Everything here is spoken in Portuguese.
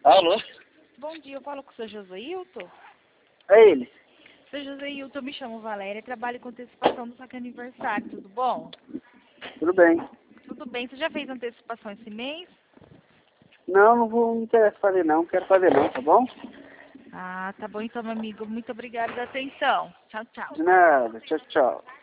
Alô? Bom dia, eu falo com o seu Joséilton. É ele. Seu Joséilton, eu me chamo Valéria, trabalho com antecipação do saque aniversário, tudo bom? Tudo bem. Tudo bem, você já fez antecipação esse mês? Não interessa fazer não, quero fazer não, tá bom? Ah, tá bom então, meu amigo. Muito obrigada pela atenção. Tchau, tchau. De nada, tchau, tchau.